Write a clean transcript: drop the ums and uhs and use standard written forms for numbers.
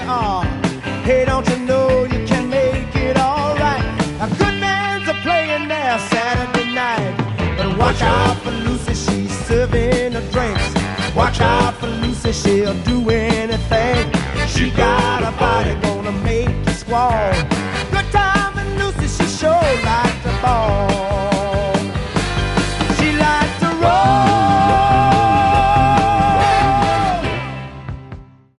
are. Hey, don't you know you can make it alright? A good man's a playing there Saturday night. But watch out for Lucy, she's serving the drinks. Watch out for Lucy, she'll do anything. She got a body gonna make you squall. Good time.